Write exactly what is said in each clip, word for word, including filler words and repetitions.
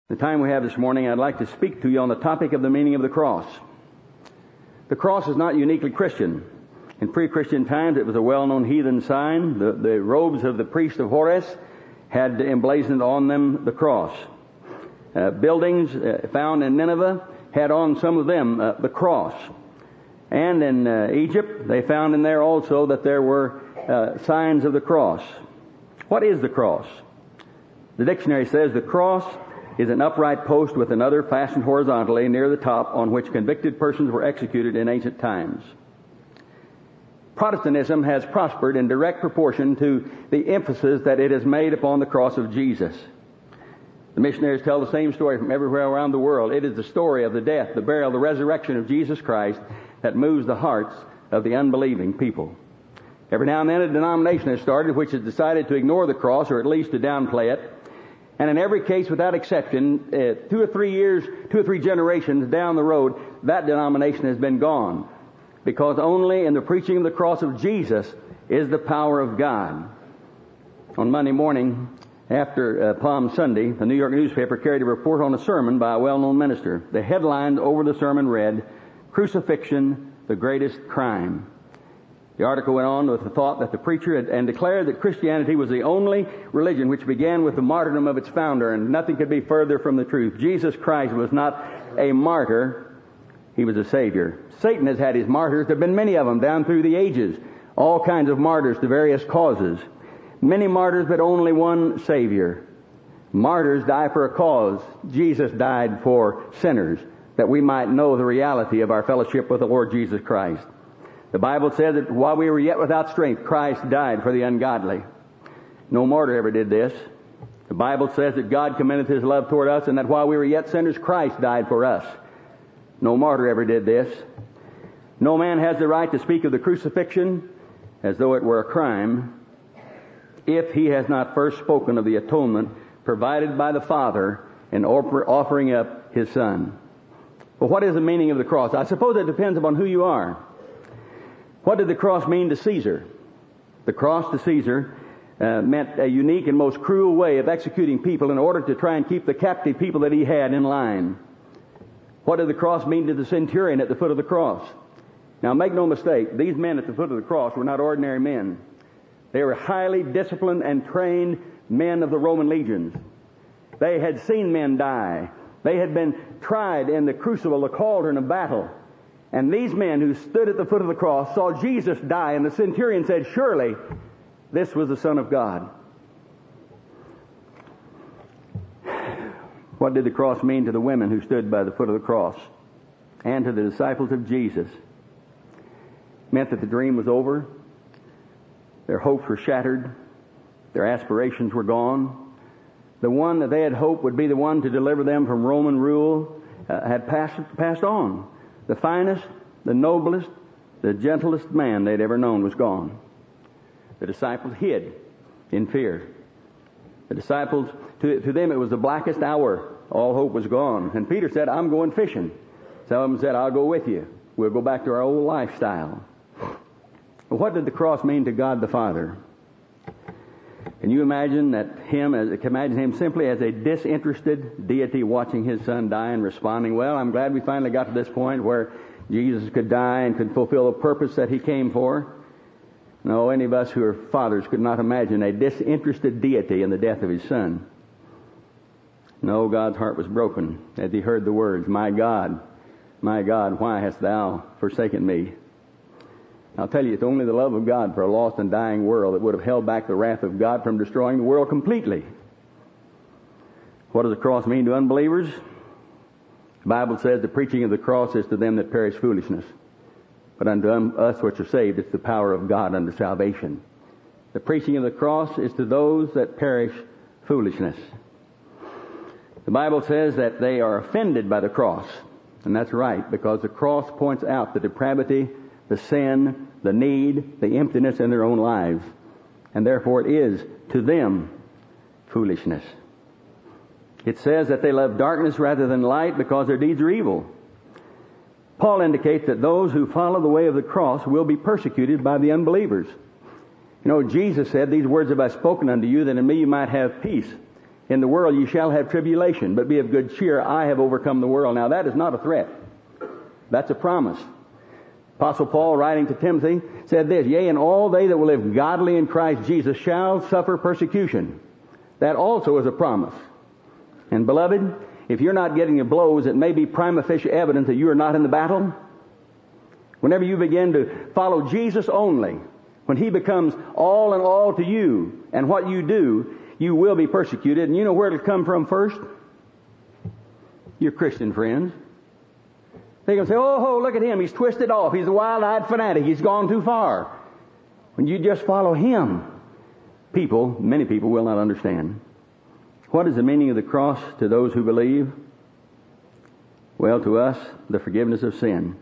The time we have this morning, I'd like to speak to you on the topic of the meaning of the cross. The cross is not uniquely Christian. In pre-Christian times, it was a well-known heathen sign. The, the robes of the priest of Horus had emblazoned on them the cross. Uh, buildings uh, found in Nineveh had on some of them uh, the cross. And in uh, Egypt, they found in there also that there were uh, signs of the cross. What is the cross? The dictionary says the cross is an upright post with another fastened horizontally near the top on which convicted persons were executed in ancient times. Protestantism has prospered in direct proportion to the emphasis that it has made upon the cross of Jesus. The missionaries tell the same story from everywhere around the world. It is the story of the death, the burial, the resurrection of Jesus Christ that moves the hearts of the unbelieving people. Every now and then a denomination has started which has decided to ignore the cross or at least to downplay it. And in every case, without exception, uh, two or three years, two or three generations down the road, that denomination has been gone. Because only in the preaching of the cross of Jesus is the power of God. On Monday morning, after uh, Palm Sunday, the New York newspaper carried a report on a sermon by a well-known minister. The headline over the sermon read, "Crucifixion, the Greatest Crime." The article went on with the thought that the preacher had and declared that Christianity was the only religion which began with the martyrdom of its founder, and nothing could be further from the truth. Jesus Christ was not a martyr, he was a Savior. Satan has had his martyrs. There have been many of them down through the ages, all kinds of martyrs to various causes. Many martyrs, but only one Savior. Martyrs die for a cause. Jesus died for sinners, that we might know the reality of our fellowship with the Lord Jesus Christ. The Bible says that while we were yet without strength, Christ died for the ungodly. No martyr ever did this. The Bible says that God commendeth His love toward us, and that while we were yet sinners, Christ died for us. No martyr ever did this. No man has the right to speak of the crucifixion as though it were a crime if he has not first spoken of the atonement provided by the Father in offering up His Son. Well, what is the meaning of the cross? I suppose it depends upon who you are. What did the cross mean to Caesar? The cross to Caesar uh, meant a unique and most cruel way of executing people in order to try and keep the captive people that he had in line. What did the cross mean to the centurion at the foot of the cross? Now, make no mistake, these men at the foot of the cross were not ordinary men. They were highly disciplined and trained men of the Roman legions. They had seen men die. They had been tried in the crucible, the cauldron of battle. And these men who stood at the foot of the cross saw Jesus die, and the centurion said, "Surely this was the Son of God." What did the cross mean to the women who stood by the foot of the cross and to the disciples of Jesus? It meant that the dream was over. Their hopes were shattered. Their aspirations were gone. The one that they had hoped would be the one to deliver them from Roman rule uh, had passed, passed on. The finest, the noblest, the gentlest man they'd ever known was gone. The disciples hid in fear. The disciples, to, to them it was the blackest hour. All hope was gone. And Peter said, "I'm going fishing." Some of them said, "I'll go with you. We'll go back to our old lifestyle." Well, what did the cross mean to God the Father? Can you imagine that him, as, can imagine him simply as a disinterested deity watching his Son die and responding, "Well, I'm glad we finally got to this point where Jesus could die and could fulfill the purpose that He came for"? No, any of us who are fathers could not imagine a disinterested deity in the death of His Son. No, God's heart was broken as He heard the words, "My God, my God, why hast Thou forsaken me?" I'll tell you, it's only the love of God for a lost and dying world that would have held back the wrath of God from destroying the world completely. What does the cross mean to unbelievers? The Bible says the preaching of the cross is to them that perish foolishness. But unto us which are saved, it's the power of God unto salvation. The preaching of the cross is to those that perish foolishness. The Bible says that they are offended by the cross. And that's right, because the cross points out the depravity, the sin, the need, the emptiness in their own lives. And therefore it is to them foolishness. It says that they love darkness rather than light because their deeds are evil. Paul indicates that those who follow the way of the cross will be persecuted by the unbelievers. You know, Jesus said, "These words have I spoken unto you, that in me you might have peace. In the world you shall have tribulation, but be of good cheer. I have overcome the world. Now that is not a threat. That's a promise. Apostle Paul, writing to Timothy, said this, Yea, and all they that will live godly in Christ Jesus shall suffer persecution. That also is a promise. And beloved, if you're not getting the blows, it may be prima facie evidence that you are not in the battle. Whenever you begin to follow Jesus only, when He becomes all in all to you and what you do, you will be persecuted. And you know where it'll come from first? Your Christian friends. They can say, oh, look at him. He's twisted off. He's a wild-eyed fanatic. He's gone too far. When you just follow Him, people, many people will not understand. What is the meaning of the cross to those who believe? Well, to us, the forgiveness of sin.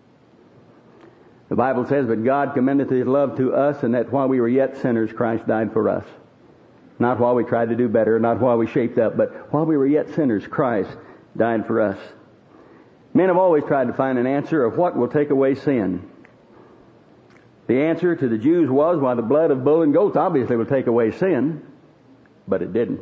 The Bible says, But God commendeth His love to us, and that while we were yet sinners, Christ died for us. Not while we tried to do better, not while we shaped up, but while we were yet sinners, Christ died for us. Men have always tried to find an answer of what will take away sin. The answer to the Jews was, why, the blood of bull and goats obviously will take away sin, but it didn't.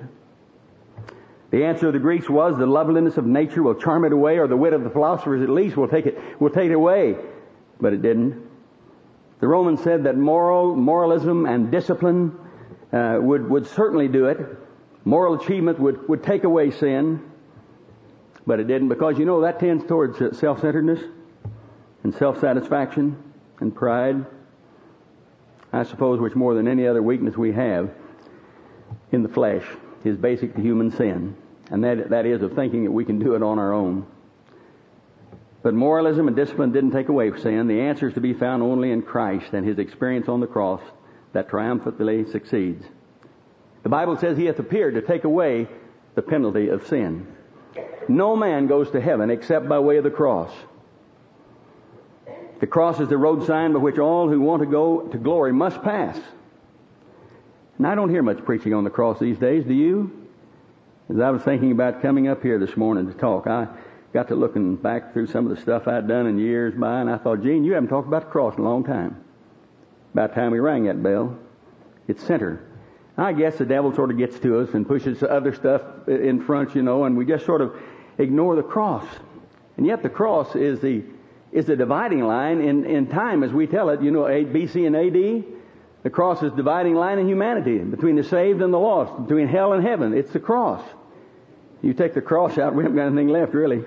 The answer of the Greeks was, the loveliness of nature will charm it away, or the wit of the philosophers at least will take it, will take it away, but it didn't. The Romans said that moral, moralism and discipline uh, would, would certainly do it. Moral achievement would, would take away sin. But it didn't, because you know that tends towards self-centeredness and self-satisfaction and pride. I suppose which more than any other weakness we have in the flesh is basic to human sin. And that, that is of thinking that we can do it on our own. But moralism and discipline didn't take away sin. The answer is to be found only in Christ and His experience on the cross that triumphantly succeeds. The Bible says He hath appeared to take away the penalty of sin. No man goes to heaven except by way of the cross. The cross is the road sign by which all who want to go to glory must pass. And I don't hear much preaching on the cross these days, do you? As I was thinking about coming up here this morning to talk, I got to looking back through some of the stuff I'd done in years by, and I thought, Gene, you haven't talked about the cross in a long time. About time we rang that bell. It's center. I guess the devil sort of gets to us and pushes other stuff in front, you know, and we just sort of ignore the cross. And yet the cross is the is the dividing line in, in time as we tell it. You know, B C and A D. The cross is the dividing line in humanity, between the saved and the lost, between hell and heaven. It's the cross. You take the cross out, we haven't got anything left, really.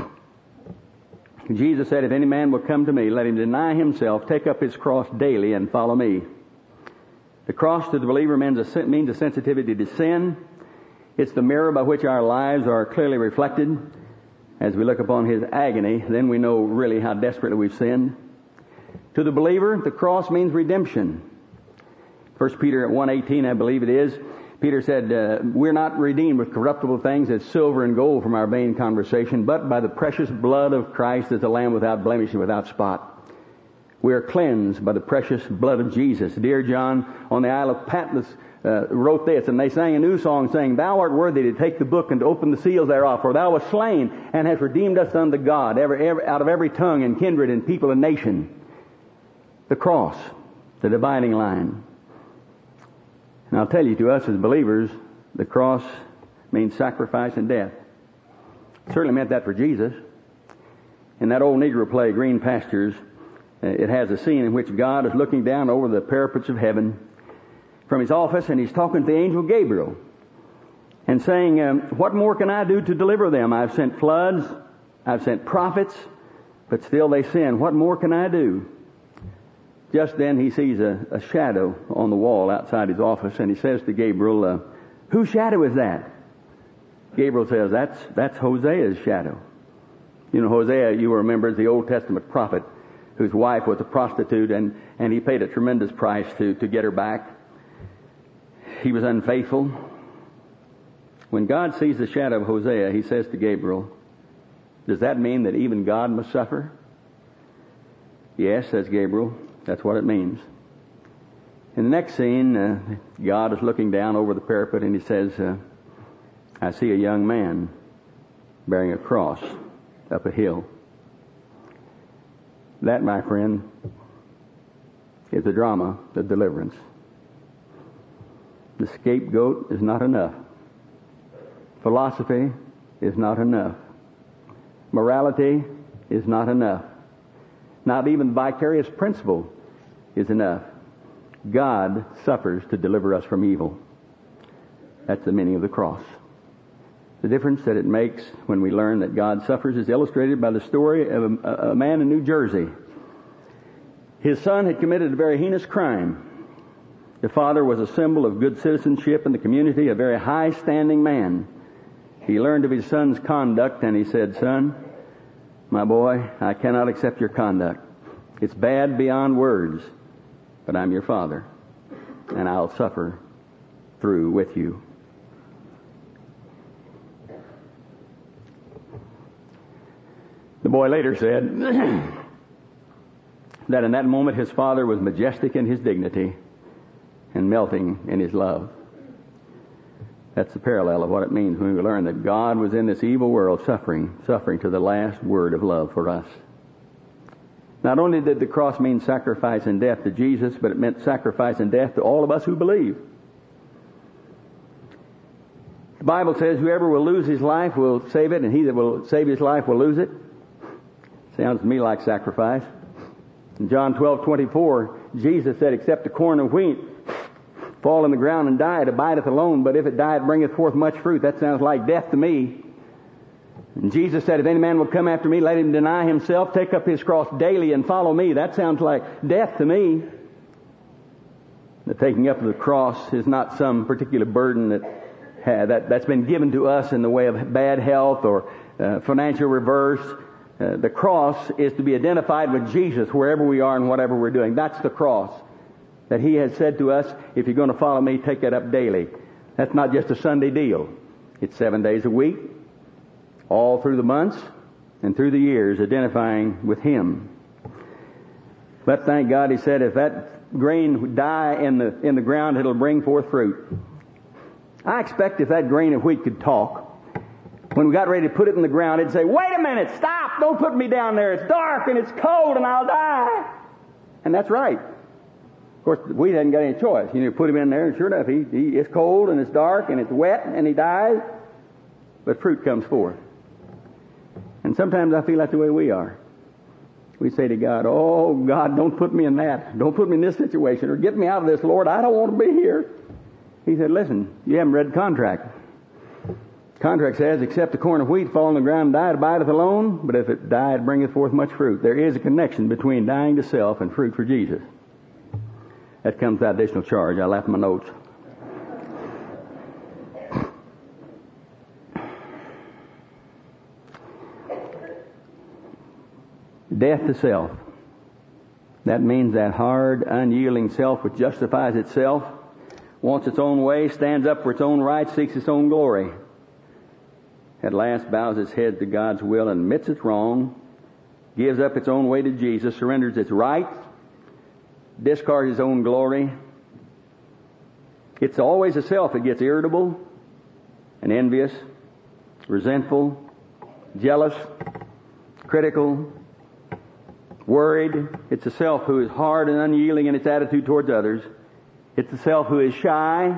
Jesus said, if any man will come to me, let him deny himself, take up his cross daily, and follow me. The cross to the believer means a, means a sensitivity to sin. It's the mirror by which our lives are clearly reflected. As we look upon His agony, then we know really how desperately we've sinned. To the believer, the cross means redemption. First Peter one eighteen, I believe it is, Peter said, uh, we're not redeemed with corruptible things as silver and gold from our vain conversation, but by the precious blood of Christ as a lamb without blemish and without spot. We are cleansed by the precious blood of Jesus. Dear John on the Isle of Patmos uh, wrote this, and they sang a new song saying, Thou art worthy to take the book and to open the seals thereof, for Thou wast slain and hast redeemed us unto God every, every, out of every tongue and kindred and people and nation. The cross, the dividing line. And I'll tell you, to us as believers, the cross means sacrifice and death. It certainly meant that for Jesus. In that old Negro play, Green Pastures, it has a scene in which God is looking down over the parapets of heaven from His office, and He's talking to the angel Gabriel and saying, um, what more can I do to deliver them? I've sent floods, I've sent prophets, but still they sin. What more can I do? Just then he sees a, a shadow on the wall outside his office, and he says to Gabriel, uh, whose shadow is that? Gabriel says, that's, that's Hosea's shadow. You know, Hosea, you will remember, is the Old Testament prophet whose wife was a prostitute, and, and he paid a tremendous price to, to get her back. He was unfaithful. When God sees the shadow of Hosea, He says to Gabriel, does that mean that even God must suffer? Yes, says Gabriel, that's what it means. In the next scene, uh, God is looking down over the parapet, and He says, uh, I see a young man bearing a cross up a hill. That, my friend, is the drama of deliverance. The scapegoat is not enough. Philosophy is not enough. Morality is not enough. Not even vicarious principle is enough. God suffers to deliver us from evil. That's the meaning of the cross. The difference that it makes when we learn that God suffers is illustrated by the story of a, a man in New Jersey. His son had committed a very heinous crime. The father was a symbol of good citizenship in the community, a very high-standing man. He learned of his son's conduct and he said, "Son, my boy, I cannot accept your conduct. It's bad beyond words, but I'm your father, and I'll suffer through with you." The boy later said that in that moment his father was majestic in his dignity and melting in his love. That's the parallel of what it means when we learn that God was in this evil world suffering, suffering to the last word of love for us. Not only did the cross mean sacrifice and death to Jesus, but it meant sacrifice and death to all of us who believe. The Bible says whoever will lose his life will save it, and he that will save his life will lose it. Sounds to me like sacrifice. In John twelve twenty-four, Jesus said, "Except the corn of wheat fall in the ground and die, it abideth alone, but if it die, it bringeth forth much fruit." That sounds like death to me. And Jesus said, "If any man will come after me, let him deny himself, take up his cross daily, and follow me." That sounds like death to me. The taking up of the cross is not some particular burden that, uh, that, that's been given to us in the way of bad health or uh, financial reverse. Uh, the cross is to be identified with Jesus wherever we are and whatever we're doing. That's the cross. That He has said to us, if you're going to follow me, take it up daily. That's not just a Sunday deal. It's seven days a week, all through the months and through the years, identifying with Him. But thank God, He said, if that grain would die in the, in the ground, it'll bring forth fruit. I expect if that grain of wheat could talk, when we got ready to put it in the ground, it'd say, "Wait a minute, stop, don't put me down there. It's dark and it's cold and I'll die." And that's right. Of course, we hadn't got any choice. You know, put him in there, and sure enough, he, he it's cold and it's dark and it's wet and he dies. But fruit comes forth. And sometimes I feel that's the way we are. We say to God, "Oh, God, don't put me in that. Don't put me in this situation, or get me out of this, Lord. I don't want to be here." He said, "Listen, you haven't read the contract. Contract says, except the corn of wheat fall on the ground and die, it abideth alone, but if it die, it bringeth forth much fruit." There is a connection between dying to self and fruit for Jesus. That comes without additional charge. I left my notes. Death to self. That means that hard, unyielding self which justifies itself, wants its own way, stands up for its own right, seeks its own glory. At last bows its head to God's will and admits it's wrong, gives up its own way to Jesus, surrenders its rights, discards its own glory. It's always a self that gets irritable and envious, resentful, jealous, critical, worried. It's a self who is hard and unyielding in its attitude towards others. It's a self who is shy,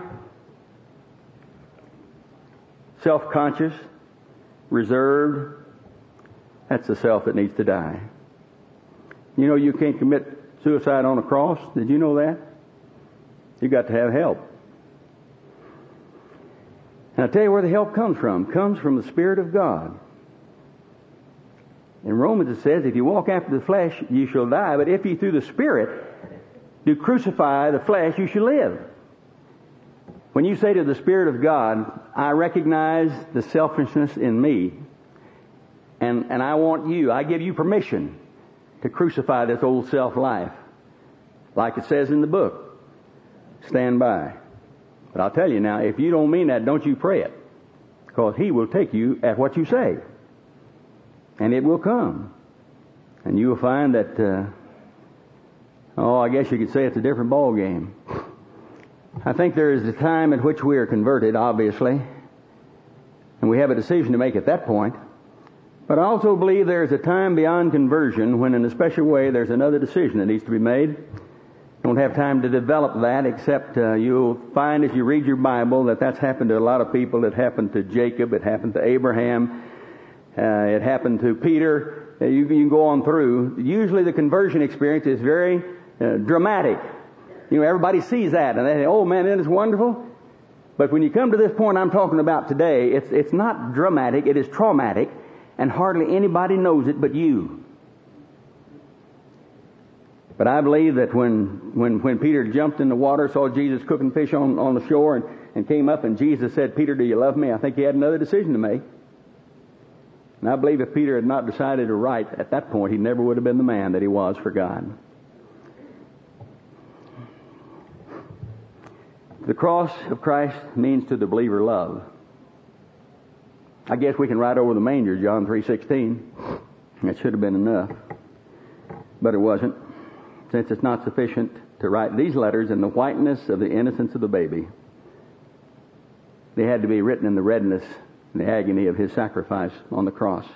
self-conscious, reserved. That's the self that needs to die. You know, you can't commit suicide on a cross. Did you know that? You've got to have help. And I'll tell you where the help comes from. It comes from the Spirit of God. In Romans it says, if you walk after the flesh, you shall die. But if you through the Spirit do crucify the flesh, you shall live. When you say to the Spirit of God, I recognize the selfishness in me, and, and I want you, I give you permission to crucify this old self-life. Like it says in the book, stand by. But I'll tell you now, if you don't mean that, don't you pray it. Because He will take you at what you say. And it will come. And you will find that, uh, oh, I guess you could say it's a different ball game. I think there is a time at which we are converted, obviously, and we have a decision to make at that point. But I also believe there is a time beyond conversion when, in a special way, there's another decision that needs to be made. Don't have time to develop that, except uh, you'll find as you read your Bible that that's happened to a lot of people. It happened to Jacob. It happened to Abraham. Uh, it happened to Peter. Uh, you, you can go on through. Usually the conversion experience is very uh, dramatic. You know, everybody sees that and they say, oh man, isn't this wonderful? But when you come to this point I'm talking about today, it's, it's not dramatic, it is traumatic, and hardly anybody knows it but you. But I believe that when, when, when Peter jumped in the water, saw Jesus cooking fish on, on the shore, and, and came up and Jesus said, Peter, do you love me? I think he had another decision to make. And I believe if Peter had not decided to write at that point, he never would have been the man that he was for God. The cross of Christ means to the believer love. I guess we can write over the manger, John three sixteen. That should have been enough. But it wasn't. Since it's not sufficient to write these letters in the whiteness of the innocence of the baby, they had to be written in the redness and the agony of his sacrifice on the cross.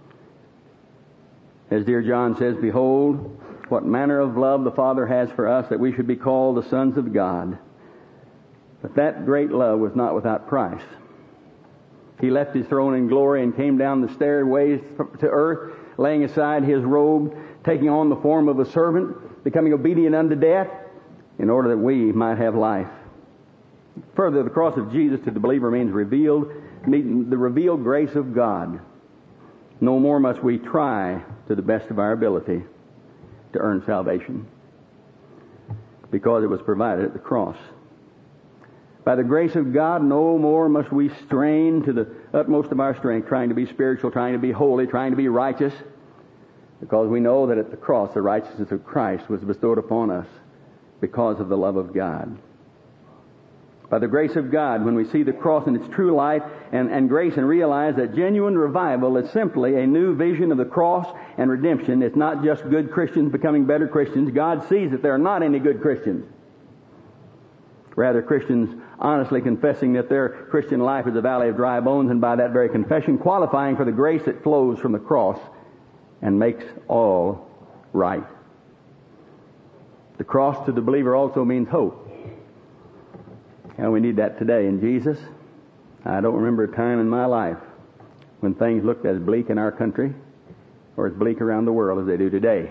As dear John says, behold, what manner of love the Father has for us, that we should be called the sons of God. But that great love was not without price. He left his throne in glory and came down the stairways to earth, laying aside his robe, taking on the form of a servant, becoming obedient unto death, in order that we might have life. Further, the cross of Jesus to the believer means revealed, the revealed grace of God. No more must we try to the best of our ability to earn salvation, because it was provided at the cross. By the grace of God, no more must we strain to the utmost of our strength, trying to be spiritual, trying to be holy, trying to be righteous, because we know that at the cross the righteousness of Christ was bestowed upon us because of the love of God. By the grace of God, when we see the cross in its true light and, and grace and realize that genuine revival is simply a new vision of the cross and redemption. It's not just good Christians becoming better Christians. God sees that there are not any good Christians. Rather, Christians honestly confessing that their Christian life is a valley of dry bones, and by that very confession qualifying for the grace that flows from the cross and makes all right. The cross to the believer also means hope. And we need that today in Jesus. I don't remember a time in my life when things looked as bleak in our country or as bleak around the world as they do today.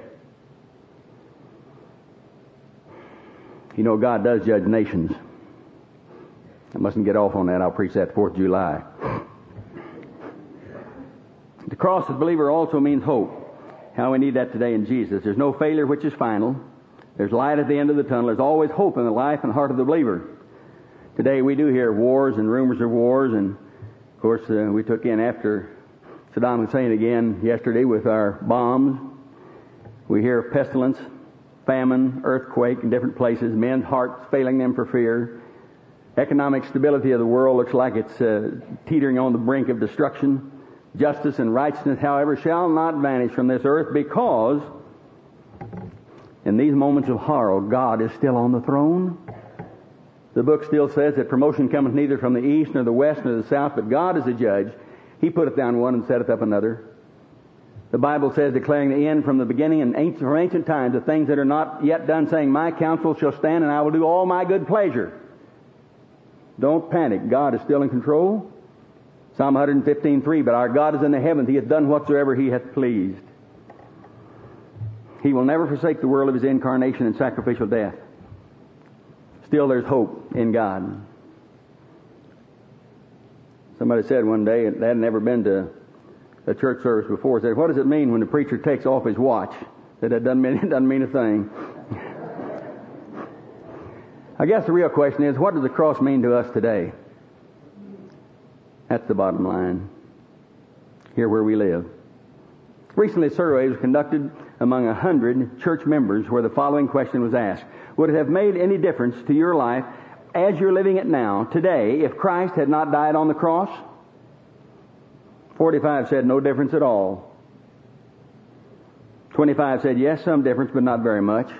You know, God does judge nations. I mustn't get off on that. I'll preach that fourth of July. The cross of the believer also means hope. How we need that today in Jesus. There's no failure which is final. There's light at the end of the tunnel. There's always hope in the life and heart of the believer. Today we do hear wars and rumors of wars, and of course uh, we took in after Saddam Hussein again yesterday with our bombs. We hear of pestilence, famine, earthquake in different places, men's hearts failing them for fear. Economic stability of the world looks like it's uh, teetering on the brink of destruction. Justice and righteousness, however, shall not vanish from this earth, because in these moments of horror, God is still on the throne. The book still says that promotion cometh neither from the east, nor the west, nor the south, but God is a judge. He putteth down one and setteth up another. The Bible says, declaring the end from the beginning and ancient, from ancient times, the things that are not yet done, saying, my counsel shall stand, and I will do all my good pleasure. Don't panic. God is still in control. Psalm one fifteen three, but our God is in the heavens. He hath done whatsoever He hath pleased. He will never forsake the world of His incarnation and sacrificial death. Still there's hope in God. Somebody said one day, they had never been to a church service before, said, what does it mean when the preacher takes off his watch? Said, that doesn't mean, it doesn't mean a thing. I guess the real question is, what does the cross mean to us today? That's the bottom line. Here where we live. Recently a survey was conducted among a hundred church members where the following question was asked. Would it have made any difference to your life as you're living it now, today, if Christ had not died on the cross? forty-five said no difference at all. twenty-five said yes, some difference, but not very much.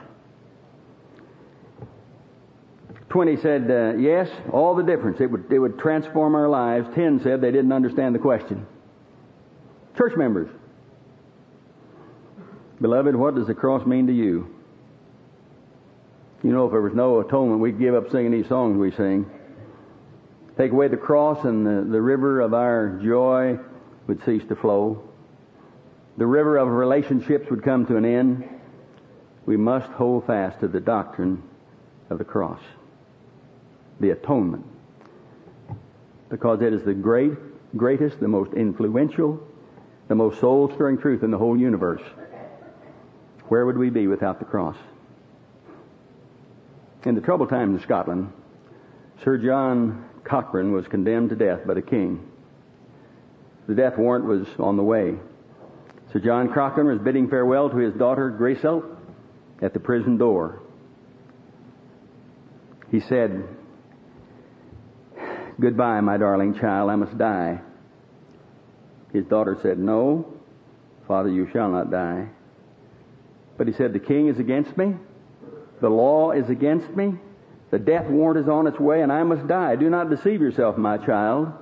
twenty said uh, yes, all the difference. It would, it would transform our lives. ten said they didn't understand the question. Church members. Beloved, what does the cross mean to you? You know, if there was no atonement, we'd give up singing these songs we sing. Take away the cross and the, the river of our joy would cease to flow. The river of relationships would come to an end. We must hold fast to the doctrine of the cross, the atonement, because it is the great, greatest, the most influential, the most soul-stirring truth in the whole universe. Where would we be without the cross? In the troubled times in Scotland, Sir John Cochrane was condemned to death by the king. The death warrant was on the way. Sir John Cochrane was bidding farewell to his daughter Gracel at the prison door. He said, "Goodbye, my darling child, I must die." His daughter said, "No, Father, you shall not die." But he said, "The king is against me. The law is against me. The death warrant is on its way, and I must die. Do not deceive yourself, my child."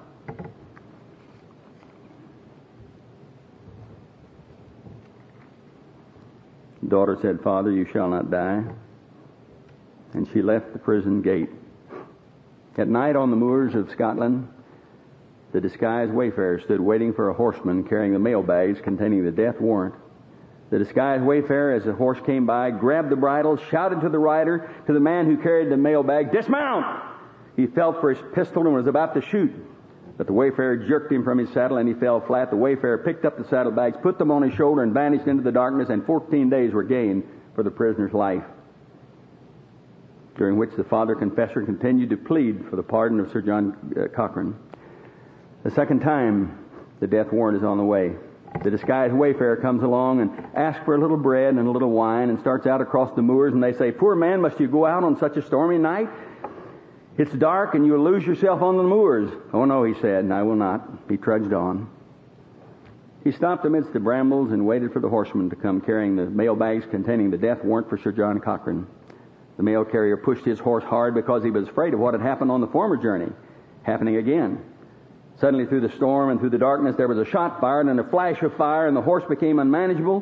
The daughter said, "Father, you shall not die." And she left the prison gate. At night on the moors of Scotland, the disguised wayfarer stood waiting for a horseman carrying the mail bags containing the death warrant. The disguised wayfarer, as the horse came by, grabbed the bridle, shouted to the rider, to the man who carried the mail bag, "Dismount!" He felt for his pistol and was about to shoot. But the wayfarer jerked him from his saddle and he fell flat. The wayfarer picked up the saddlebags, put them on his shoulder, and vanished into the darkness, and fourteen days were gained for the prisoner's life, during which the father confessor continued to plead for the pardon of Sir John uh, Cochrane. The second time, the death warrant is on the way. The disguised wayfarer comes along and asks for a little bread and a little wine and starts out across the moors, and they say, "Poor man, must you go out on such a stormy night? It's dark and you'll lose yourself on the moors." "Oh no," he said, "and I will not." He trudged on. He stopped amidst the brambles and waited for the horseman to come carrying the mail bags containing the death warrant for Sir John Cochrane. The mail carrier pushed his horse hard because he was afraid of what had happened on the former journey happening again. Suddenly, through the storm and through the darkness, there was a shot fired and a flash of fire, and the horse became unmanageable.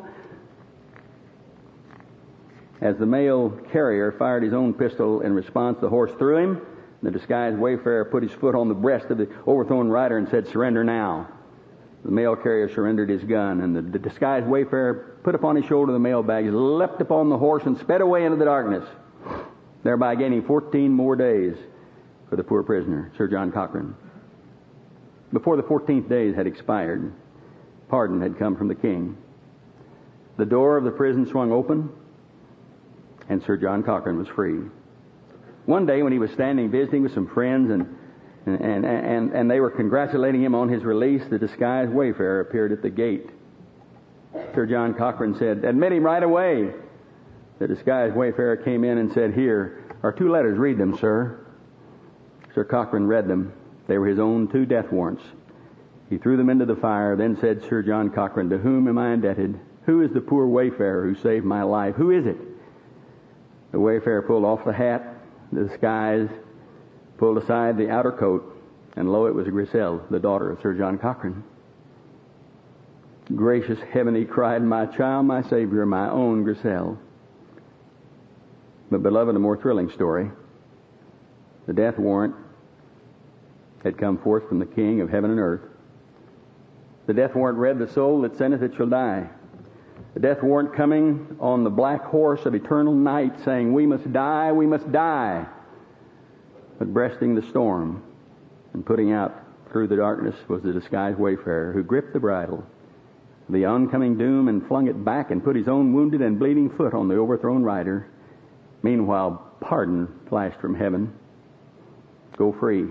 As the mail carrier fired his own pistol in response, the horse threw him. The disguised wayfarer put his foot on the breast of the overthrown rider and said, "Surrender now." The mail carrier surrendered his gun, and the, the disguised wayfarer put upon his shoulder the mail bags, leapt upon the horse, and sped away into the darkness, thereby gaining fourteen more days for the poor prisoner, Sir John Cochrane. Before the fourteenth days had expired, pardon had come from the king. The door of the prison swung open, and Sir John Cochrane was free. One day when he was standing visiting with some friends and and, and, and they were congratulating him on his release, the disguised wayfarer appeared at the gate. Sir John Cochrane said, "Admit him right away." The disguised wayfarer came in and said, "Here are two letters. Read them, sir." Sir Cochrane read them. They were his own two death warrants. He threw them into the fire, then said, "Sir John Cochrane, to whom am I indebted? Who is the poor wayfarer who saved my life? Who is it?" The wayfarer pulled off the hat, the disguise, pulled aside the outer coat, and lo, it was Gracel, the daughter of Sir John Cochrane. "Gracious heaven," he cried, "my child, my Savior, my own Gracel." But, beloved, a more thrilling story. The death warrant had come forth from the King of heaven and earth. The death warrant read, "The soul that sinneth, it shall die." The death warrant coming on the black horse of eternal night, saying, "We must die, we must die." But breasting the storm and putting out through the darkness was the disguised wayfarer who gripped the bridle of the oncoming doom and flung it back and put his own wounded and bleeding foot on the overthrown rider. Meanwhile, pardon flashed from heaven. Go free.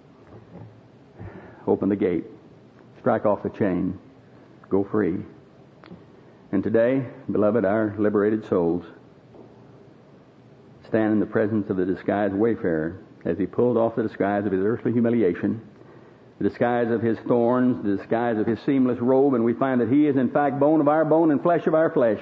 Open the gate. Strike off the chain. Go free. And today, beloved, our liberated souls stand in the presence of the disguised wayfarer as he pulled off the disguise of his earthly humiliation, the disguise of his thorns, the disguise of his seamless robe, and we find that he is in fact bone of our bone and flesh of our flesh,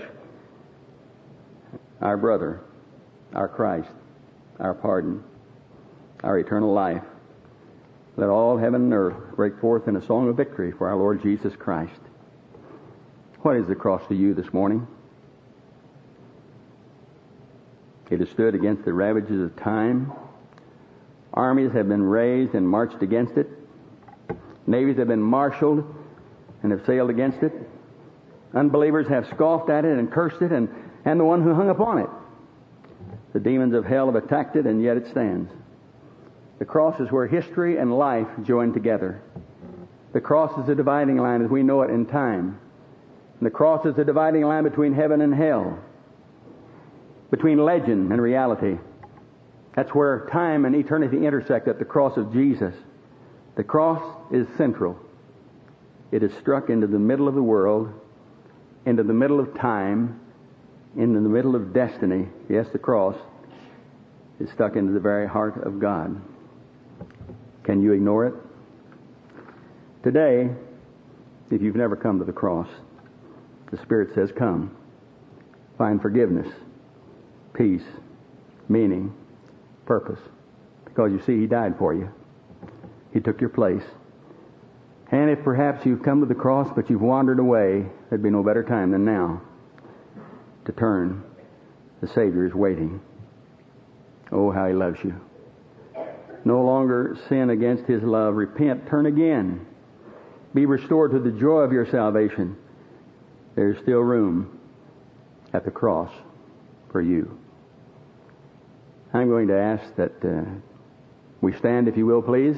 our brother, our Christ, our pardon, our eternal life. Let all heaven and earth break forth in a song of victory for our Lord Jesus Christ. What is the cross to you this morning? It has stood against the ravages of time. Armies have been raised and marched against it. Navies have been marshaled and have sailed against it. Unbelievers have scoffed at it and cursed it, and, and the one who hung upon it. The demons of hell have attacked it, and yet it stands. The cross is where history and life join together. The cross is the dividing line as we know it in time. And the cross is the dividing line between heaven and hell, between legend and reality. That's where time and eternity intersect at the cross of Jesus. The cross is central. It is struck into the middle of the world, into the middle of time, into the middle of destiny. Yes, the cross is stuck into the very heart of God. Can you ignore it? Today, if you've never come to the cross, the Spirit says, come. Find forgiveness, peace, meaning, purpose. Because you see, He died for you. He took your place. And if perhaps you've come to the cross but you've wandered away, there'd be no better time than now to turn. The Savior is waiting. Oh, how He loves you. No longer sin against His love. Repent. Turn again. Be restored to the joy of your salvation. There's still room at the cross for you. I'm going to ask that uh, we stand, if you will, please.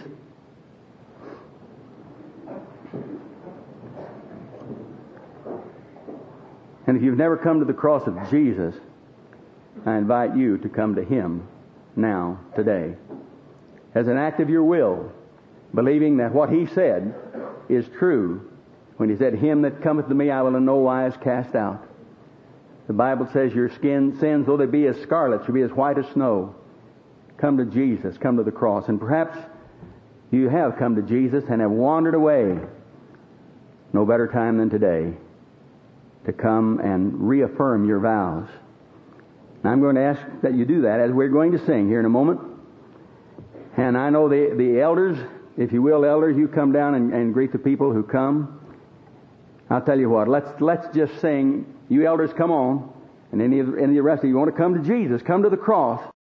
And if you've never come to the cross of Jesus, I invite you to come to Him now, today, as an act of your will, believing that what He said is true when He said, Him that cometh to me I will in no wise cast out. The Bible says your skin, sins, though they be as scarlet, shall be as white as snow. Come to Jesus, come to the cross. And perhaps you have come to Jesus and have wandered away. No better time than today to come and reaffirm your vows. And I'm going to ask that you do that as we're going to sing here in a moment. And I know the, the elders, if you will, elders, you come down and, and greet the people who come. I'll tell you what, let's let's just sing. You elders, come on. And any of, any of the rest of you want to come to Jesus, come to the cross.